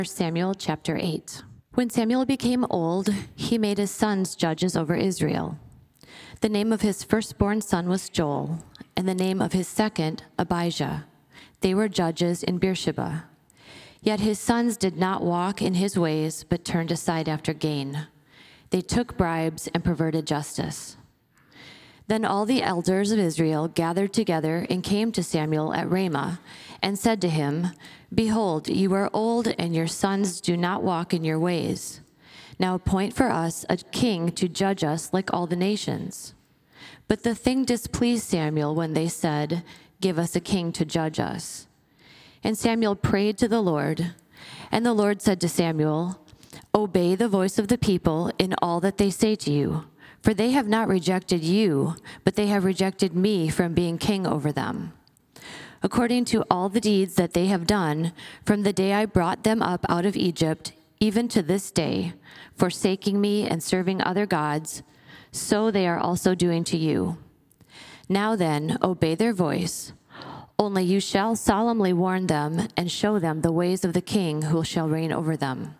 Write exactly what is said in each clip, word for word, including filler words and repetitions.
First Samuel chapter eight. When Samuel became old, he made his sons judges over Israel. The name of his firstborn son was Joel, and the name of his second, Abijah. They were judges in Beersheba. Yet his sons did not walk in his ways, but turned aside after gain. They took bribes and perverted justice. Then all the elders of Israel gathered together and came to Samuel at Ramah and said to him, "Behold, you are old, and your sons do not walk in your ways. Now appoint for us a king to judge us like all the nations." But the thing displeased Samuel when they said, "Give us a king to judge us." And Samuel prayed to the Lord, and the Lord said to Samuel, "Obey the voice of the people in all that they say to you, for they have not rejected you, but they have rejected me from being king over them. According to all the deeds that they have done, from the day I brought them up out of Egypt, even to this day, forsaking me and serving other gods, so they are also doing to you. Now then, obey their voice. Only you shall solemnly warn them and show them the ways of the king who shall reign over them."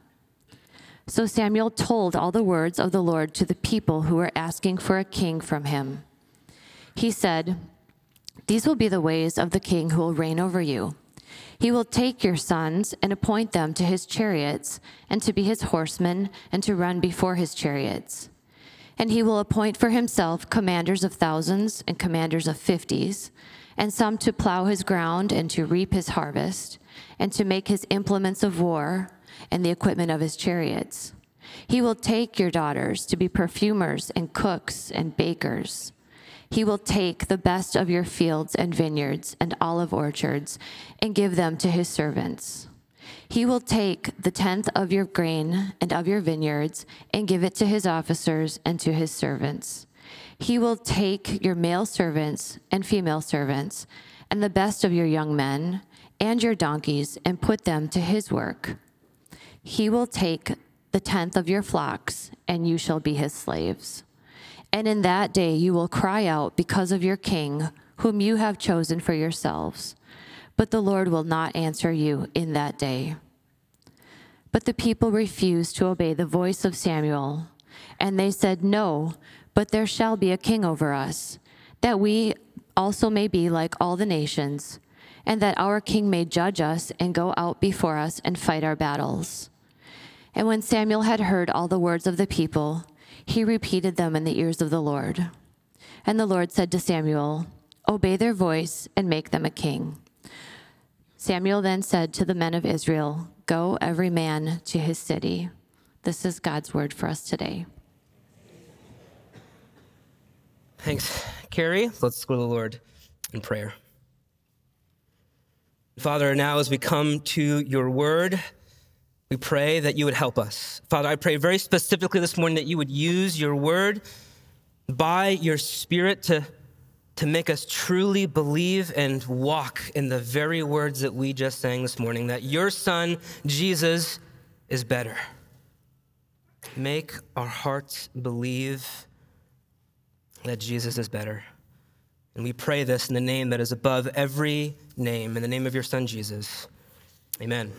So Samuel told all the words of the Lord to the people who were asking for a king from him. He said, "These will be the ways of the king who will reign over you. He will take your sons and appoint them to his chariots and to be his horsemen and to run before his chariots. And he will appoint for himself commanders of thousands and commanders of fifties, and some to plow his ground and to reap his harvest, and to make his implements of war and the equipment of his chariots. He will take your daughters to be perfumers and cooks and bakers. He will take the best of your fields and vineyards and olive orchards and give them to his servants. He will take the tenth of your grain and of your vineyards and give it to his officers and to his servants. He will take your male servants and female servants and the best of your young men and your donkeys and put them to his work. He will take the tenth of your flocks, and you shall be his slaves. And in that day you will cry out because of your king, whom you have chosen for yourselves. But the Lord will not answer you in that day." But the people refused to obey the voice of Samuel, and they said, "No, but there shall be a king over us, that we also may be like all the nations, and that our king may judge us and go out before us and fight our battles." And when Samuel had heard all the words of the people, he repeated them in the ears of the Lord. And the Lord said to Samuel, "Obey their voice and make them a king." Samuel then said to the men of Israel, "Go every man to his city." This is God's word for us today. Thanks, Carrie. Let's go to the Lord in prayer. Father, now as we come to your word, we pray that you would help us. Father, I pray very specifically this morning that you would use your word by your Spirit to, to make us truly believe and walk in the very words that we just sang this morning, that your Son, Jesus, is better. Make our hearts believe that Jesus is better. And we pray this in the name that is above every name, in the name of your Son, Jesus. Amen.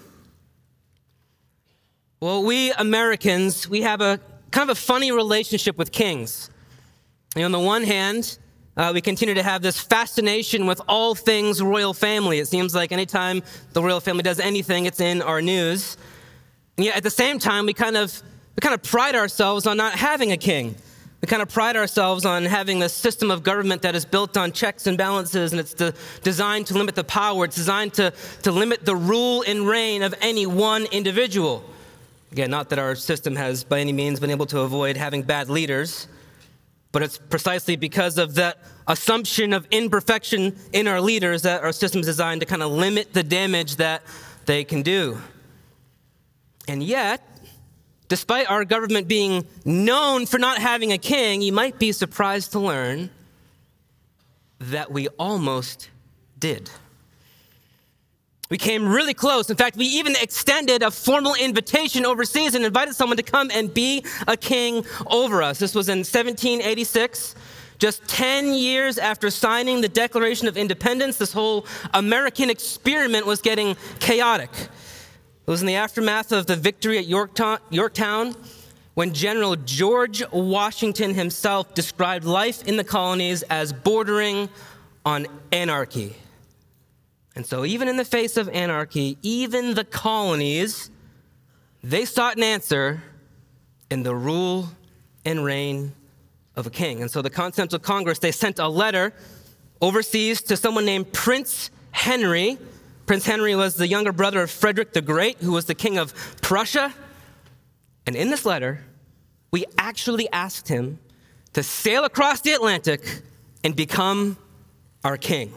Well, we Americans, we have a kind of a funny relationship with kings. You know, on the one hand, uh, we continue to have this fascination with all things royal family. It seems like anytime the royal family does anything, it's in our news. And yet at the same time, we kind of we kind of pride ourselves on not having a king. We kind of pride ourselves on having this system of government that is built on checks and balances, and it's de- designed to limit the power. It's designed to, to limit the rule and reign of any one individual. Again, not that our system has by any means been able to avoid having bad leaders, but it's precisely because of that assumption of imperfection in our leaders that our system is designed to kind of limit the damage that they can do. And yet, despite our government being known for not having a king, you might be surprised to learn that we almost did. We came really close. In fact, we even extended a formal invitation overseas and invited someone to come and be a king over us. This was in seventeen eighty-six, just ten years after signing the Declaration of Independence. This whole American experiment was getting chaotic. It was in the aftermath of the victory at Yorktown, Yorktown when General George Washington himself described life in the colonies as bordering on anarchy. And so even in the face of anarchy, even the colonies, they sought an answer in the rule and reign of a king. And so the Continental Congress, they sent a letter overseas to someone named Prince Henry. Prince Henry was the younger brother of Frederick the Great, who was the king of Prussia. And in this letter, we actually asked him to sail across the Atlantic and become our king.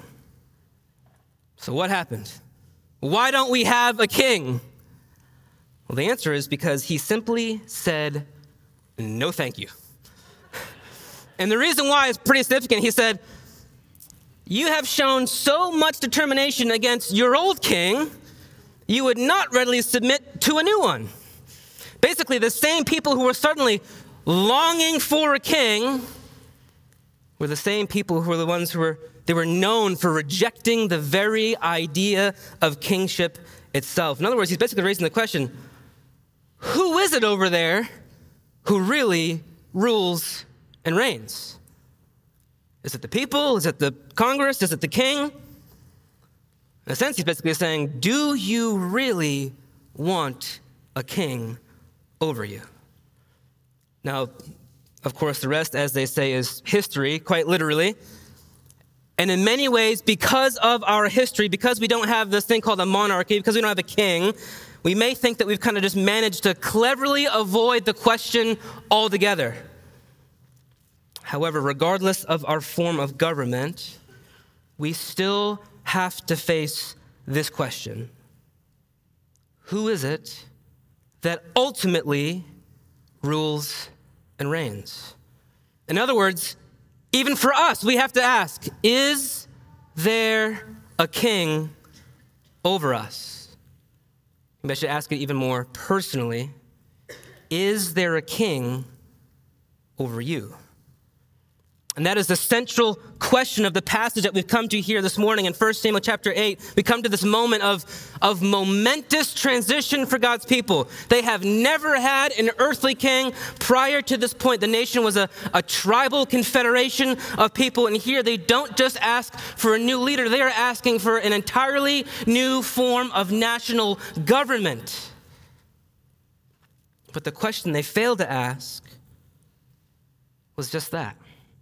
So what happened? Why don't we have a king? Well, the answer is because he simply said, no, thank you. And the reason why is pretty significant. He said, you have shown so much determination against your old king, you would not readily submit to a new one. Basically, the same people who were suddenly longing for a king were the same people who were the ones who were, they were known for rejecting the very idea of kingship itself. In other words, he's basically raising the question, who is it over there who really rules and reigns? Is it the people? Is it the Congress? Is it the king? In a sense, he's basically saying, do you really want a king over you? Now, of course, the rest, as they say, is history, quite literally. And in many ways, because of our history, because we don't have this thing called a monarchy, because we don't have a king, we may think that we've kind of just managed to cleverly avoid the question altogether. However, regardless of our form of government, we still have to face this question. Who is it that ultimately rules and reigns? In other words, even for us, we have to ask, is there a king over us? Maybe I should ask it even more personally. Is there a king over you? And that is the central question of the passage that we've come to here this morning in First Samuel chapter eight. We come to this moment of, of momentous transition for God's people. They have never had an earthly king. Prior to this point, the nation was a, a tribal confederation of people. And here they don't just ask for a new leader. They are asking for an entirely new form of national government. But the question they failed to ask was just that.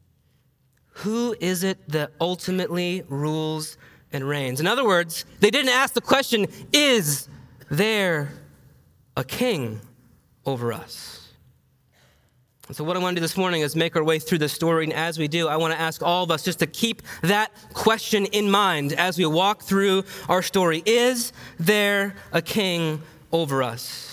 Who is it that ultimately rules and reigns? In other words, they didn't ask the question, is there a king over us? And so what I want to do this morning is make our way through the story. And as we do, I want to ask all of us just to keep that question in mind as we walk through our story. Is there a king over us?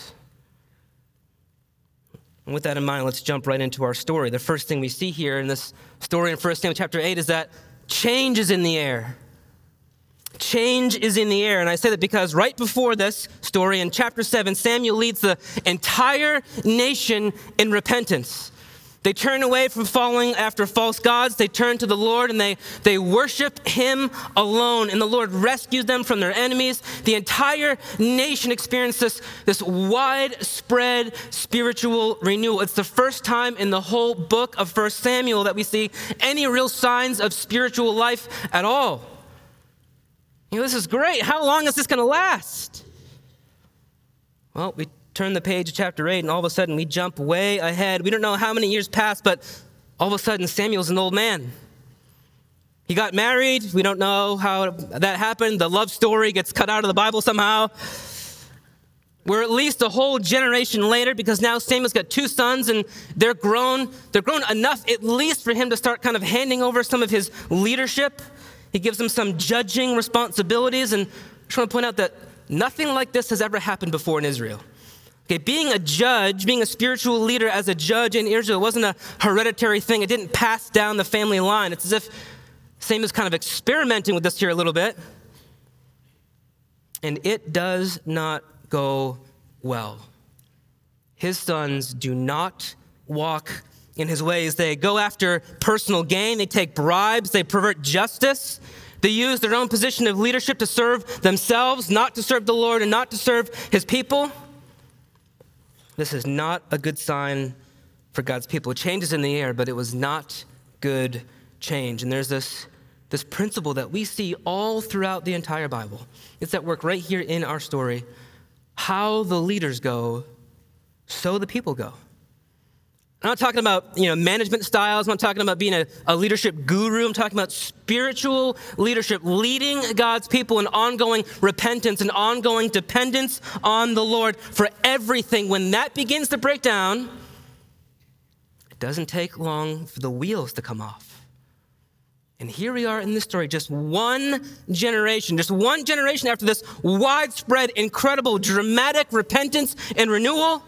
And with that in mind, let's jump right into our story. The first thing we see here in this story in First Samuel chapter eight is that change is in the air. Change is in the air. And I say that because right before this story in chapter seven, Samuel leads the entire nation in repentance. They turn away from following after false gods. They turn to the Lord and they, they worship him alone. And the Lord rescues them from their enemies. The entire nation experienced this, this widespread spiritual renewal. It's the first time in the whole book of First Samuel that we see any real signs of spiritual life at all. You know, this is great. How long is this going to last? Well, we turn the page to chapter eight, and all of a sudden we jump way ahead. We don't know how many years passed, but all of a sudden Samuel's an old man. He got married. We don't know how that happened. The love story gets cut out of the Bible somehow. We're at least a whole generation later because now Samuel's got two sons, and they're grown. They're grown enough at least for him to start kind of handing over some of his leadership. He gives them some judging responsibilities, and I just want to point out that nothing like this has ever happened before in Israel. Okay, being a judge, being a spiritual leader as a judge in Israel wasn't a hereditary thing. It didn't pass down the family line. It's as if Samuel's kind of experimenting with this here a little bit. And it does not go well. His sons do not walk in his ways. They go after personal gain. They take bribes. They pervert justice. They use their own position of leadership to serve themselves, not to serve the Lord and not to serve his people. This is not a good sign for God's people. Change is in the air, but it was not good change. And there's this, this principle that we see all throughout the entire Bible. It's at work right here in our story. How the leaders go, so the people go. I'm not talking about, you know, management styles. I'm not talking about being a, a leadership guru. I'm talking about spiritual leadership, leading God's people in ongoing repentance and ongoing dependence on the Lord for everything. When that begins to break down, it doesn't take long for the wheels to come off. And here we are in this story, just one generation, just one generation after this widespread, incredible, dramatic repentance and renewal.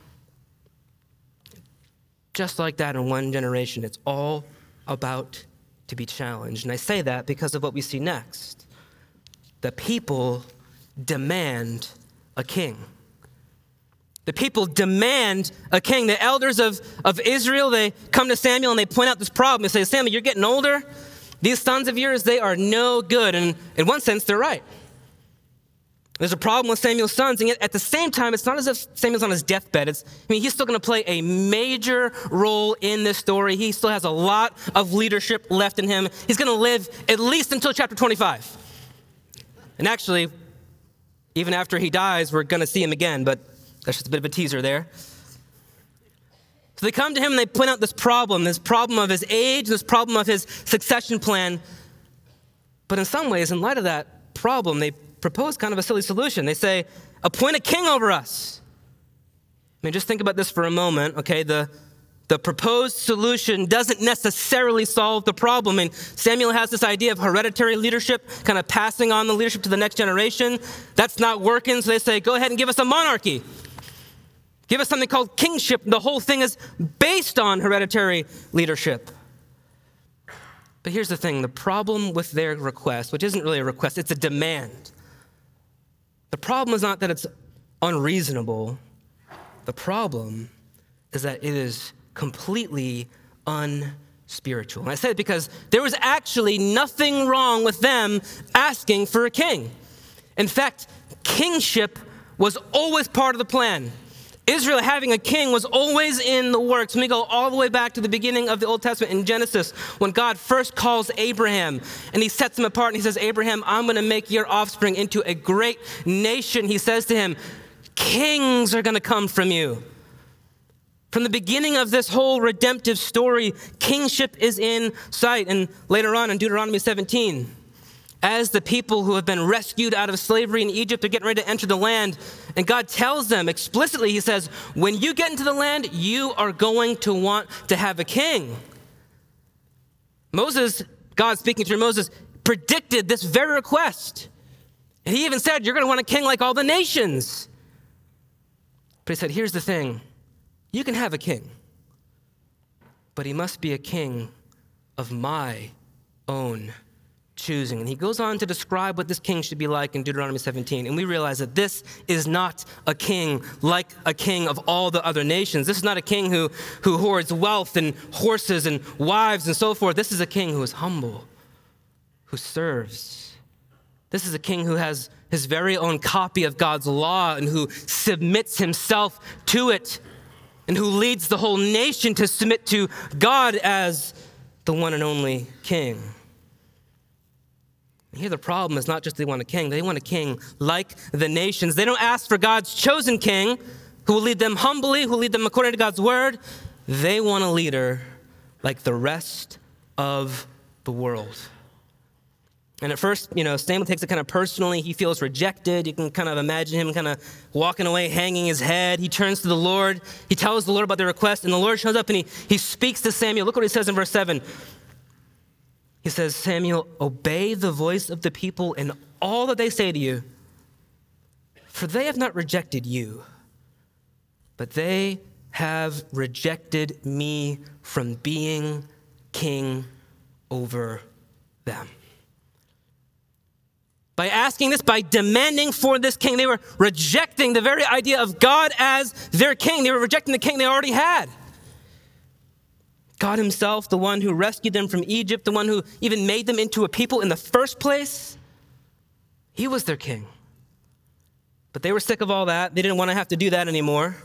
Just like that, in one generation, it's all about to be challenged. And I say that because of what we see next. The people demand a king. The people demand a king. The elders of, of Israel, they come to Samuel and they point out this problem. They say, Samuel, you're getting older. These sons of yours, they are no good. And in one sense, they're right. There's a problem with Samuel's sons, and yet at the same time, it's not as if Samuel's on his deathbed. It's, I mean, he's still going to play a major role in this story. He still has a lot of leadership left in him. He's going to live at least until chapter twenty-five. And actually, even after he dies, we're going to see him again, but that's just a bit of a teaser there. So they come to him and they point out this problem, this problem of his age, this problem of his succession plan. But in some ways, in light of that problem, they propose kind of a silly solution. They say, appoint a king over us. I mean, just think about this for a moment, okay? The, the proposed solution doesn't necessarily solve the problem. And Samuel has this idea of hereditary leadership, kind of passing on the leadership to the next generation. That's not working, so they say, go ahead and give us a monarchy. Give us something called kingship. The whole thing is based on hereditary leadership. But here's the thing, the problem with their request, which isn't really a request, it's a demand. The problem is not that it's unreasonable. The problem is that it is completely unspiritual. And I say it because there was actually nothing wrong with them asking for a king. In fact, kingship was always part of the plan. Israel having a king was always in the works. Let me go all the way back to the beginning of the Old Testament in Genesis, when God first calls Abraham and he sets him apart and he says, Abraham, I'm going to make your offspring into a great nation. He says to him, kings are going to come from you. From the beginning of this whole redemptive story, kingship is in sight. And later on in Deuteronomy seventeen, as the people who have been rescued out of slavery in Egypt are getting ready to enter the land, and God tells them explicitly, he says, when you get into the land, you are going to want to have a king. Moses, God speaking through Moses, predicted this very request. And he even said, you're going to want a king like all the nations. But he said, here's the thing. You can have a king, but he must be a king of my own choosing. And he goes on to describe what this king should be like in Deuteronomy seventeen. And we realize that this is not a king like a king of all the other nations. This is not a king who, who hoards wealth and horses and wives and so forth. This is a king who is humble, who serves. This is a king who has his very own copy of God's law and who submits himself to it and who leads the whole nation to submit to God as the one and only king. Here the problem is not just they want a king, they want a king like the nations. They don't ask for God's chosen king who will lead them humbly, who will lead them according to God's word. They want a leader like the rest of the world. And at first, you know, Samuel takes it kind of personally. He feels rejected. You can kind of imagine him kind of walking away, hanging his head. He turns to the Lord. He tells the Lord about the request, and the Lord shows up and he, he speaks to Samuel. Look what he says in verse seven. He says, Samuel, obey the voice of the people in all that they say to you, for they have not rejected you, but they have rejected me from being king over them. By asking this, by demanding for this king, they were rejecting the very idea of God as their king. They were rejecting the king they already had. God himself, the one who rescued them from Egypt, the one who even made them into a people in the first place, he was their king. But they were sick of all that. They didn't want to have to do that anymore.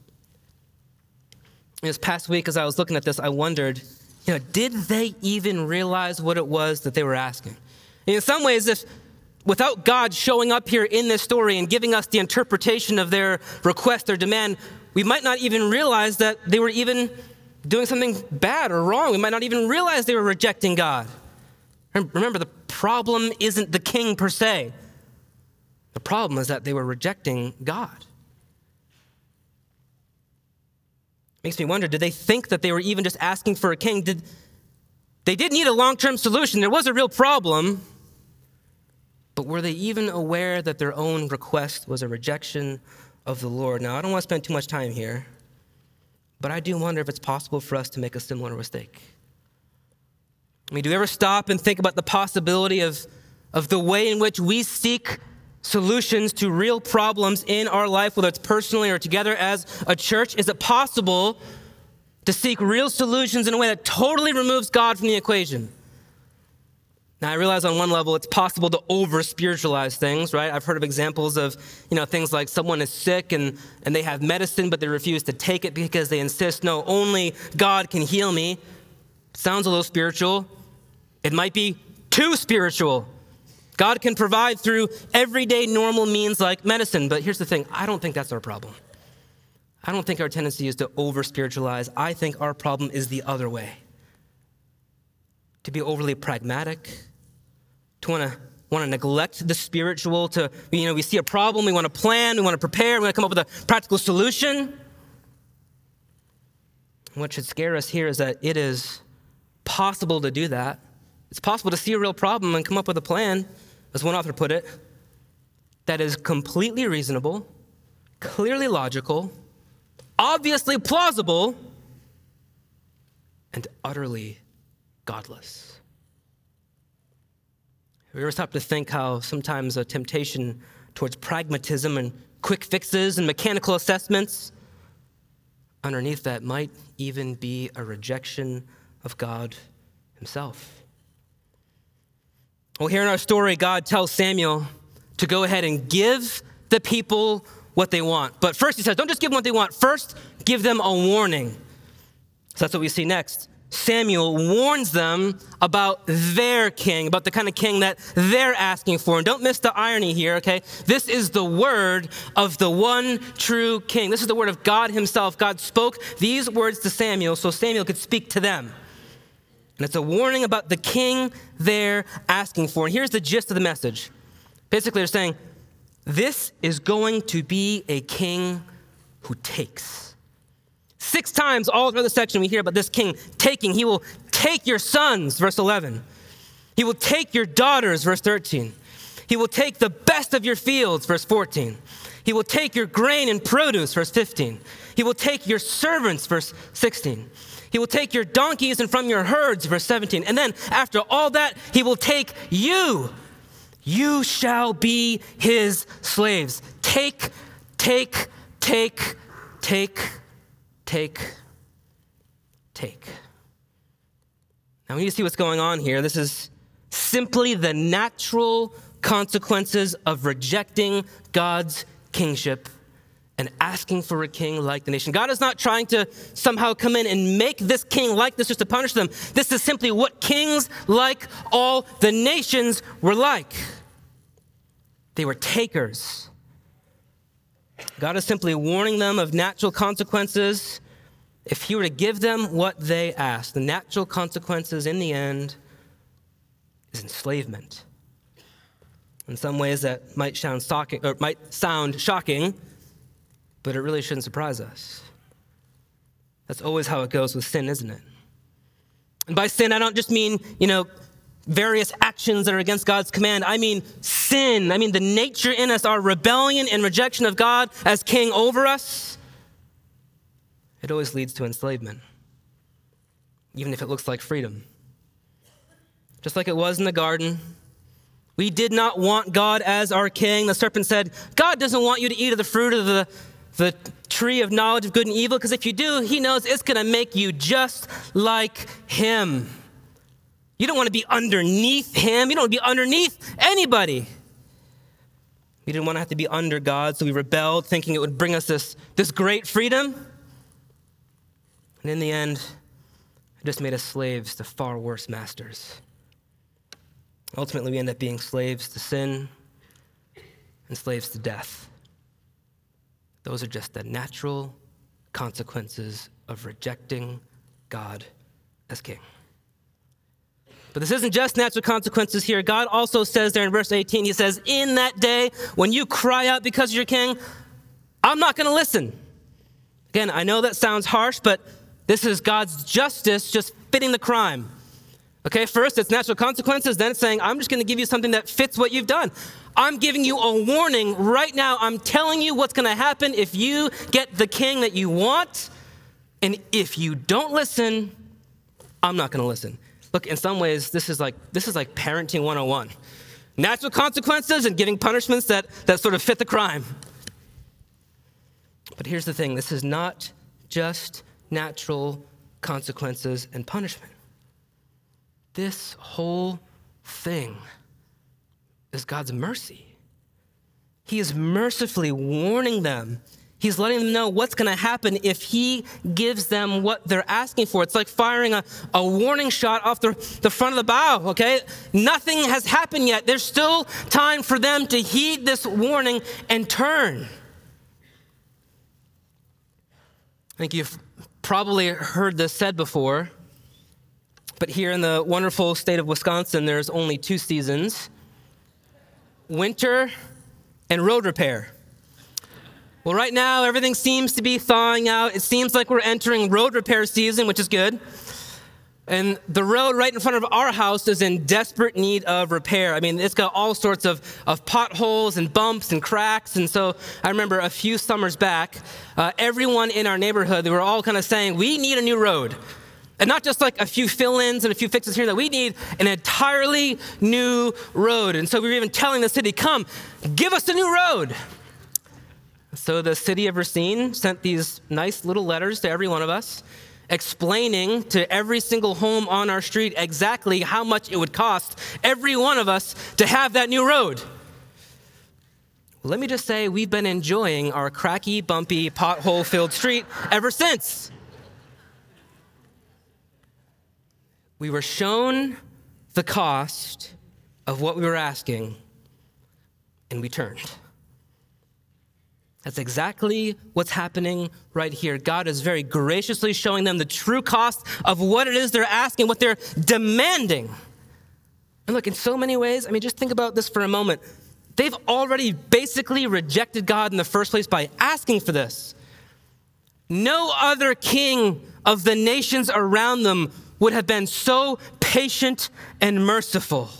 This past week, as I was looking at this, I wondered, you know, did they even realize what it was that they were asking? And in some ways, if without God showing up here in this story and giving us the interpretation of their request or demand, we might not even realize that they were even doing something bad or wrong. We might not even realize they were rejecting God. Remember, the problem isn't the king per se. The problem is that they were rejecting God. Makes me wonder, did they think that they were even just asking for a king? Did they did need a long-term solution. There was a real problem. But were they even aware that their own request was a rejection of the Lord? Now, I don't want to spend too much time here, but I do wonder if it's possible for us to make a similar mistake. I mean, do we ever stop and think about the possibility of, of the way in which we seek solutions to real problems in our life, whether it's personally or together as a church? Is it possible to seek real solutions in a way that totally removes God from the equation? Now, I realize on one level it's possible to over-spiritualize things, right? I've heard of examples of, you know, things like someone is sick and, and they have medicine, but they refuse to take it because they insist, no, only God can heal me. Sounds a little spiritual. It might be too spiritual. God can provide through everyday normal means like medicine. But here's the thing, I don't think that's our problem. I don't think our tendency is to over-spiritualize. I think our problem is the other way. To be overly pragmatic, to want to want to neglect the spiritual, to, you know, we see a problem, we want to plan, we want to prepare, we want to come up with a practical solution. What should scare us here is that it is possible to do that. It's possible to see a real problem and come up with a plan, as one author put it, that is completely reasonable, clearly logical, obviously plausible, and utterly godless. Have you ever stopped to think how sometimes a temptation towards pragmatism and quick fixes and mechanical assessments, underneath that might even be a rejection of God himself? Well, here in our story, God tells Samuel to go ahead and give the people what they want. But first he says, don't just give them what they want. First, give them a warning. So that's what we see next. Samuel warns them about their king, about the kind of king that they're asking for. And don't miss the irony here, okay? This is the word of the one true king. This is the word of God himself. God spoke these words to Samuel so Samuel could speak to them. And it's a warning about the king they're asking for. And here's the gist of the message. Basically, they're saying, this is going to be a king who takes. Six times all through the section we hear about this king taking. He will take your sons, verse eleven. He will take your daughters, verse thirteen. He will take the best of your fields, verse fourteen. He will take your grain and produce, verse fifteen. He will take your servants, verse sixteen. He will take your donkeys and from your herds, verse seventeen. And then after all that, he will take you. You shall be his slaves. Take, take, take, take, take, take. Now we need to see what's going on here. This is simply the natural consequences of rejecting God's kingship and asking for a king like the nation. God is not trying to somehow come in and make this king like this just to punish them. This is simply what kings like all the nations were like. They were takers. God is simply warning them of natural consequences if he were to give them what they asked. The natural consequences in the end is enslavement. In some ways that might sound shocking, or might sound shocking, but it really shouldn't surprise us. That's always how it goes with sin, isn't it? And by sin, I don't just mean, you know, various actions that are against God's command. I mean sin. I mean the nature in us, our rebellion and rejection of God as king over us. It always leads to enslavement, even if it looks like freedom. Just like it was in the garden, we did not want God as our king. The serpent said, God doesn't want you to eat of the fruit of the the tree of knowledge of good and evil? Because if you do, he knows it's going to make you just like him. You don't want to be underneath him. You don't want to be underneath anybody. We didn't want to have to be under God, so we rebelled, thinking it would bring us this, this great freedom. And in the end, it just made us slaves to far worse masters. Ultimately, we end up being slaves to sin and slaves to death. Those are just the natural consequences of rejecting God as king. But this isn't just natural consequences here. God also says there in verse eighteen, he says, in that day when you cry out because you're king, I'm not going to listen. Again, I know that sounds harsh, but this is God's justice just fitting the crime. Okay, first it's natural consequences, then it's saying, I'm just going to give you something that fits what you've done. I'm giving you a warning right now. I'm telling you what's going to happen if you get the king that you want. And if you don't listen, I'm not going to listen. Look, in some ways, this is like this is like parenting one oh one. Natural consequences and giving punishments that, that sort of fit the crime. But here's the thing. This is not just natural consequences and punishment. This whole thing is God's mercy. He is mercifully warning them. He's letting them know what's going to happen if he gives them what they're asking for. It's like firing a, a warning shot off the, the front of the bow, okay? Nothing has happened yet. There's still time for them to heed this warning and turn. I think you've probably heard this said before, but here in the wonderful state of Wisconsin, there's only two seasons: winter and road repair. Well, right now, everything seems to be thawing out. It seems like we're entering road repair season, which is good. And the road right in front of our house is in desperate need of repair. I mean, it's got all sorts of, of potholes and bumps and cracks. And so I remember a few summers back, uh, everyone in our neighborhood, they were all kind of saying, we need a new road. And not just like a few fill-ins and a few fixes here, that we need an entirely new road. And so we were even telling the city, come, give us a new road. So the city of Racine sent these nice little letters to every one of us, explaining to every single home on our street exactly how much it would cost every one of us to have that new road. Well, let me just say, we've been enjoying our cracky, bumpy, pothole-filled street ever since. We were shown the cost of what we were asking, and we turned. That's exactly what's happening right here. God is very graciously showing them the true cost of what it is they're asking, what they're demanding. And look, in so many ways, I mean, just think about this for a moment. They've already basically rejected God in the first place by asking for this. No other king of the nations around them would have been so patient and merciful.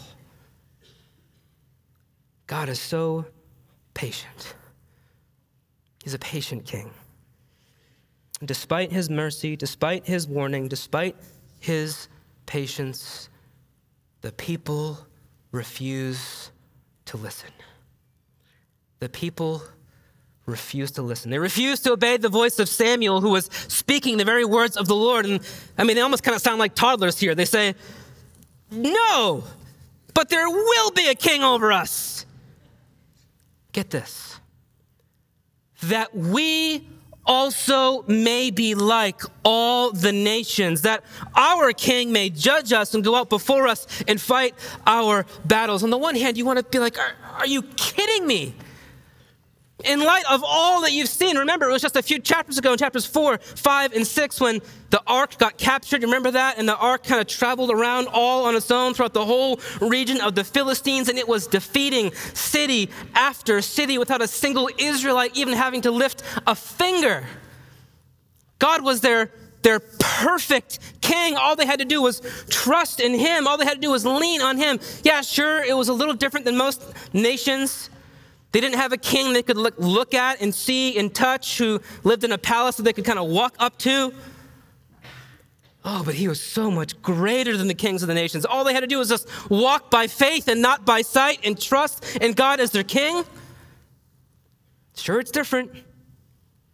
God is so patient. He's a patient king. Despite his mercy, despite his warning, despite his patience, the people refuse to listen. The people refuse to listen. They refuse to obey the voice of Samuel, who was speaking the very words of the Lord. And I mean, they almost kind of sound like toddlers here. They say, no, but there will be a king over us. Get this. That we also may be like all the nations, that our king may judge us and go out before us and fight our battles. On the one hand, you want to be like, are, are you kidding me? In light of all that you've seen, remember, it was just a few chapters ago in chapters four, five, and six when the ark got captured. Remember that? And the ark kind of traveled around all on its own throughout the whole region of the Philistines, and it was defeating city after city without a single Israelite even having to lift a finger. God was their, their perfect king. All they had to do was trust in him. All they had to do was lean on him. Yeah, sure, it was a little different than most nations. They didn't have a king they could look, look at and see and touch, who lived in a palace that they could kind of walk up to. Oh, but he was so much greater than the kings of the nations. All they had to do was just walk by faith and not by sight and trust in God as their king. Sure, it's different.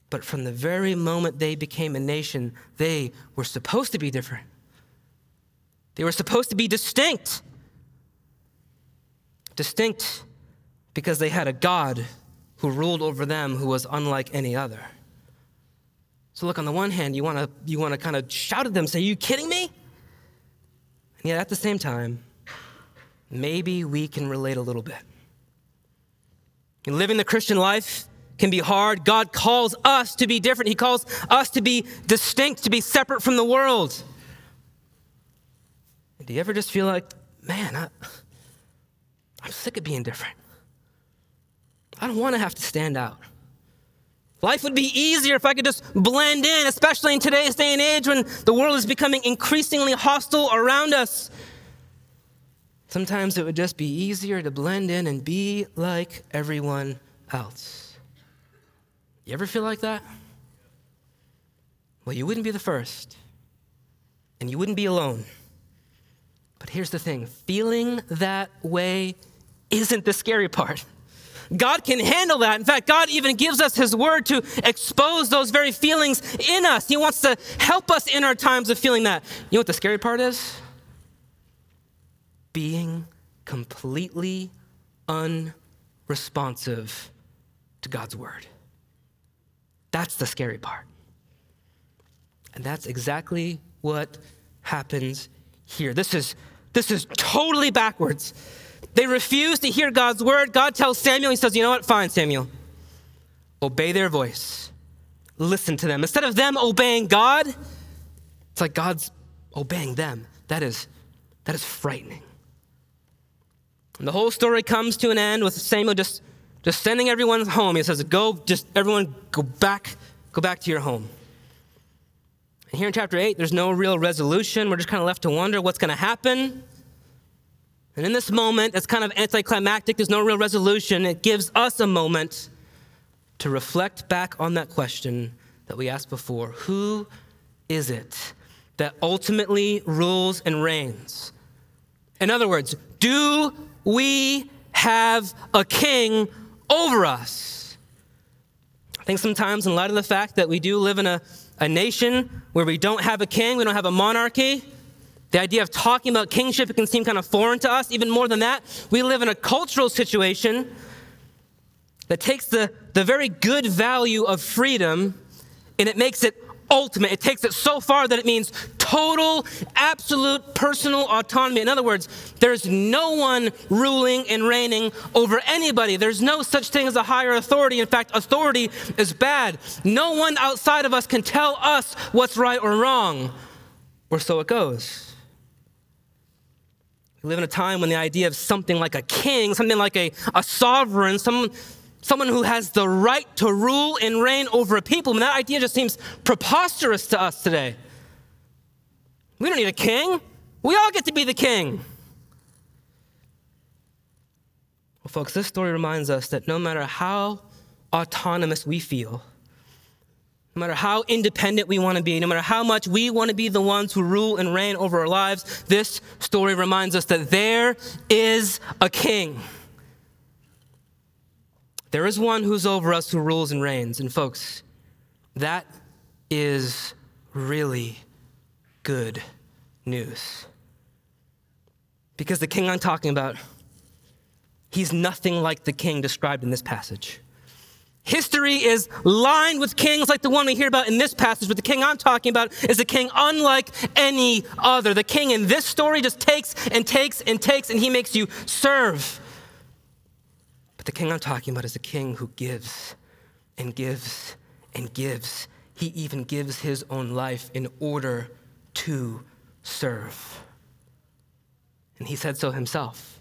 But from the very moment they became a nation, they were supposed to be different. They were supposed to be distinct. Distinct because they had a God who ruled over them who was unlike any other. So look, on the one hand, you want to you want to kind of shout at them, say, are you kidding me? And yet at the same time, maybe we can relate a little bit. And living the Christian life can be hard. God calls us to be different. He calls us to be distinct, to be separate from the world. And do you ever just feel like, man, I, I'm sick of being different. I don't want to have to stand out. Life would be easier if I could just blend in, especially in today's day and age when the world is becoming increasingly hostile around us. Sometimes it would just be easier to blend in and be like everyone else. You ever feel like that? Well, you wouldn't be the first, and you wouldn't be alone. But here's the thing, feeling that way isn't the scary part. God can handle that. In fact, God even gives us his word to expose those very feelings in us. He wants to help us in our times of feeling that. You know what the scary part is? Being completely unresponsive to God's word. That's the scary part. And that's exactly what happens here. This is, this is totally backwards. They refuse to hear God's word. God tells Samuel, he says, you know what? Fine, Samuel. Obey their voice. Listen to them. Instead of them obeying God, it's like God's obeying them. That is, that is frightening. And the whole story comes to an end with Samuel just, just sending everyone home. He says, go, just everyone go back, go back to your home. And here in chapter eight, there's no real resolution. We're just kind of left to wonder what's going to happen. And in this moment, it's kind of anticlimactic. There's no real resolution. It gives us a moment to reflect back on that question that we asked before. Who is it that ultimately rules and reigns? In other words, do we have a king over us? I think sometimes in light of the fact that we do live in a, a nation where we don't have a king, we don't have a monarchy, the idea of talking about kingship, it can seem kind of foreign to us. Even more than that, we live in a cultural situation that takes the, the very good value of freedom and it makes it ultimate. It takes it so far that it means total, absolute personal autonomy. In other words, there's no one ruling and reigning over anybody. There's no such thing as a higher authority. In fact, authority is bad. No one outside of us can tell us what's right or wrong, or so it goes. We live in a time when the idea of something like a king, something like a, a sovereign, someone, someone who has the right to rule and reign over a people, and that idea just seems preposterous to us today. We don't need a king. We all get to be the king. Well, folks, this story reminds us that no matter how autonomous we feel, no matter how independent we want to be, no matter how much we want to be the ones who rule and reign over our lives, this story reminds us that there is a king. There is one who's over us who rules and reigns. And folks, that is really good news. Because the king I'm talking about, he's nothing like the king described in this passage. History is lined with kings like the one we hear about in this passage, but the king I'm talking about is a king unlike any other. The king in this story just takes and takes and takes, and he makes you serve. But the king I'm talking about is a king who gives and gives and gives. He even gives his own life in order to serve. And he said so himself.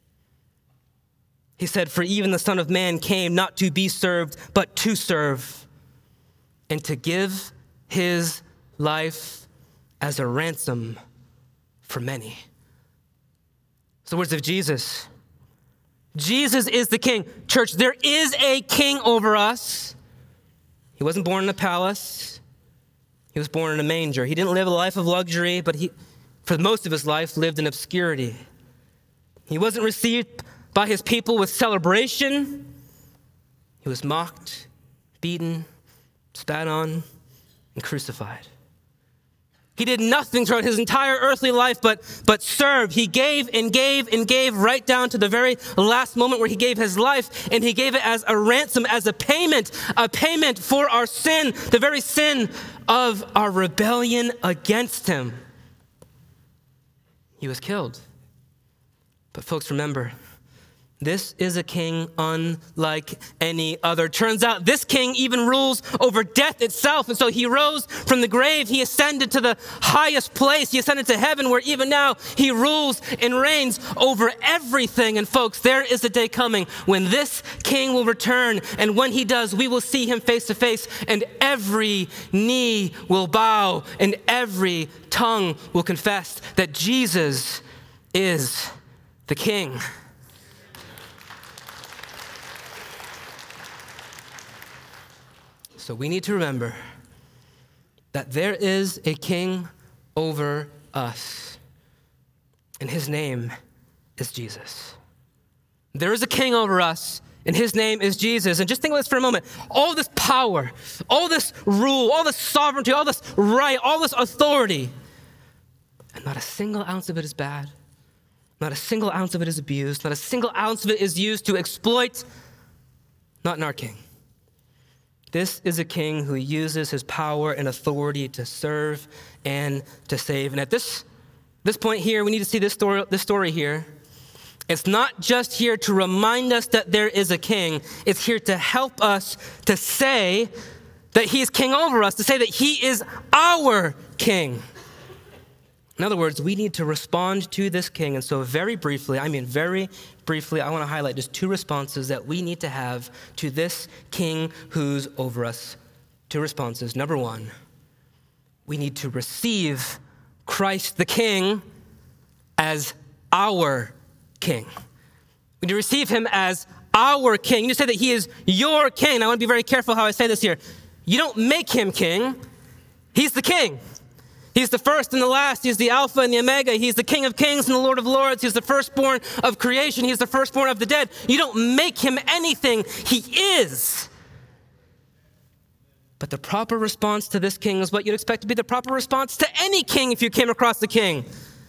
He said, for even the Son of Man came not to be served, but to serve, and to give his life as a ransom for many. It's the words of Jesus. Jesus is the king. Church, there is a king over us. He wasn't born in a palace. He was born in a manger. He didn't live a life of luxury, but he, for most of his life, lived in obscurity. He wasn't received by his people with celebration. He was mocked, beaten, spat on, and crucified. He did nothing throughout his entire earthly life but, but serve. He gave and gave and gave right down to the very last moment where he gave his life, and he gave it as a ransom, as a payment, a payment for our sin, the very sin of our rebellion against him. He was killed. But folks, remember, this is a king unlike any other. Turns out this king even rules over death itself. And so he rose from the grave. He ascended to the highest place. He ascended to heaven, where even now he rules and reigns over everything. And folks, there is a day coming when this king will return. And when he does, we will see him face to face, and every knee will bow and every tongue will confess that Jesus is the king. So we need to remember that there is a king over us, and his name is Jesus. There is a king over us, and his name is Jesus. And just think about this for a moment. All this power, all this rule, all this sovereignty, all this right, all this authority, and not a single ounce of it is bad. Not a single ounce of it is abused. Not a single ounce of it is used to exploit. Not in our king. This is a king who uses his power and authority to serve and to save. And at this, this point here, we need to see this story, this story here. It's not just here to remind us that there is a king. It's here to help us to say that he is king over us, to say that he is our king. In other words, we need to respond to this king. And so very briefly, I mean very briefly, I want to highlight just two responses that we need to have to this king who's over us. Two responses. Number one, we need to receive Christ the King as our king. We need to receive him as our king. You need to say that he is your king. Now, I want to be very careful how I say this here. You don't make him king. He's the king. He's the first and the last. He's the Alpha and the Omega. He's the King of Kings and the Lord of Lords. He's the firstborn of creation. He's the firstborn of the dead. You don't make him anything. He is. But the proper response to this king is what you'd expect to be the proper response to any king if you came across the king.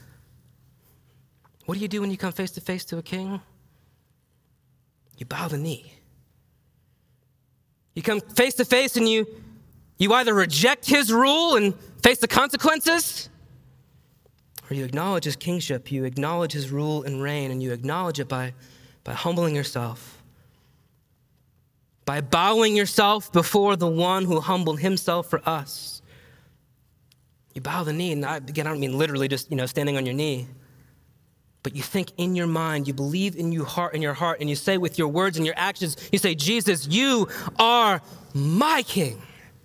What do you do when you come face to face to a king? You bow the knee. You come face to face and you, you either reject his rule and face the consequences, or you acknowledge his kingship, you acknowledge his rule and reign, and you acknowledge it by, by humbling yourself, by bowing yourself before the one who humbled himself for us. You bow the knee, and I, again, I don't mean literally just, you know, standing on your knee, but you think in your mind, you believe in your heart, in your heart, and you say with your words and your actions, you say, Jesus, you are my king.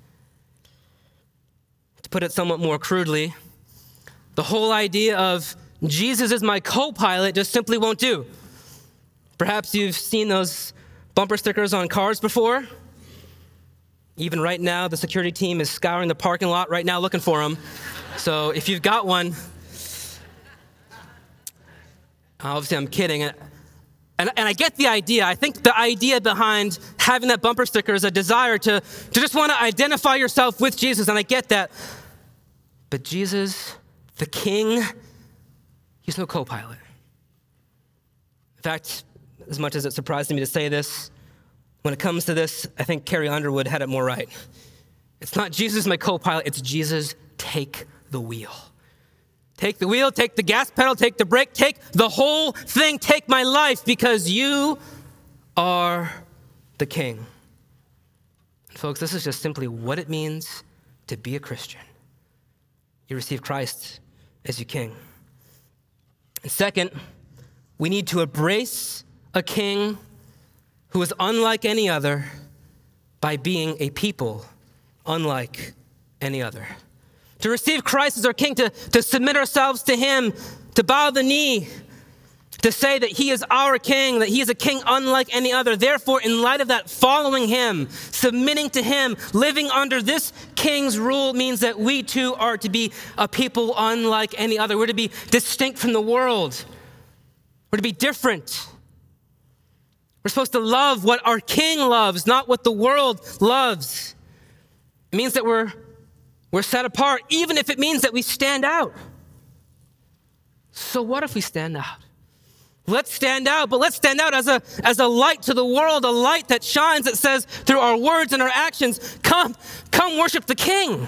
To put it somewhat more crudely, the whole idea of Jesus is my co-pilot just simply won't do. Perhaps you've seen those bumper stickers on cars before. Even right now, the security team is scouring the parking lot right now looking for them. So if you've got one, obviously I'm kidding. And, and, and I get the idea. I think the idea behind having that bumper sticker is a desire to, to just want to identify yourself with Jesus, and I get that. But Jesus, the King, he's no co-pilot. In fact, as much as it surprised me to say this, when it comes to this, I think Carrie Underwood had it more right. It's not Jesus, my co-pilot, it's Jesus, take the wheel. Take the wheel, take the gas pedal, take the brake, take the whole thing, take my life, because you are the King. And folks, this is just simply what it means to be a Christian. You receive Christ as your king. And second, we need to embrace a king who is unlike any other by being a people unlike any other. To receive Christ as our king, to, to submit ourselves to him, to bow the knee, to say that he is our king, that he is a king unlike any other. Therefore, in light of that, following him, submitting to him, living under this king's rule means that we too are to be a people unlike any other. We're to be distinct from the world. We're to be different. We're supposed to love what our king loves, not what the world loves. It means that we're, we're set apart, even if it means that we stand out. So what if we stand out? Let's stand out, but let's stand out as a, as a light to the world, a light that shines, that says through our words and our actions, come, come worship the King.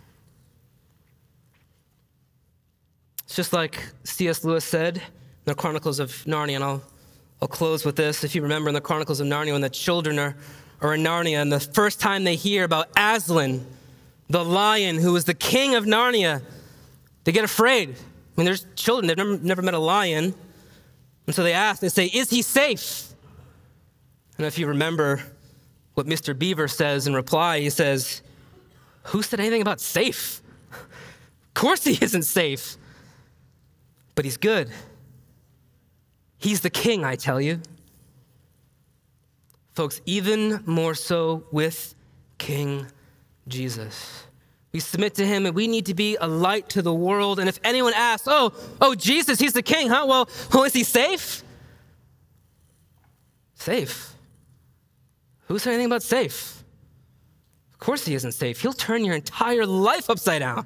It's just like C S Lewis said in the Chronicles of Narnia, and I'll, I'll close with this. If you remember in the Chronicles of Narnia, when the children are, are in Narnia, and the first time they hear about Aslan, the lion who was the king of Narnia, they get afraid. I mean, there's children, they've never, never met a lion. And so they ask, they say, is he safe? And if you remember what Mister Beaver says in reply, he says, who said anything about safe? Of course he isn't safe, but he's good. He's the king, I tell you. Folks, even more so with King Jesus. We submit to him, and we need to be a light to the world. And if anyone asks, oh, oh, Jesus, he's the king, huh? Well, well, is he safe? Safe? Who said anything about safe? Of course he isn't safe. He'll turn your entire life upside down.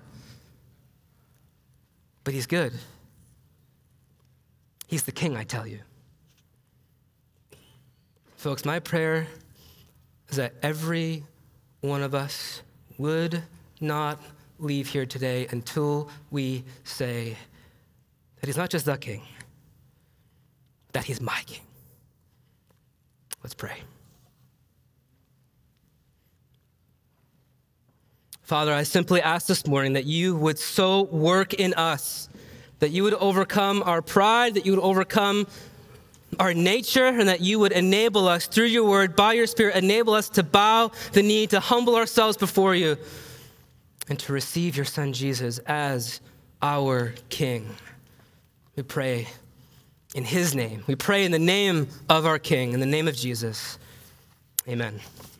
But he's good. He's the king, I tell you. Folks, my prayer is that every one of us would not leave here today until we say that he's not just the king, that he's my king. Let's pray. Father, I simply ask this morning that you would so work in us, that you would overcome our pride, that you would overcome our nature, and that you would enable us through your word, by your Spirit, enable us to bow the knee, to humble ourselves before you, and to receive your Son Jesus as our King. We pray in his name. We pray in the name of our King, in the name of Jesus. Amen.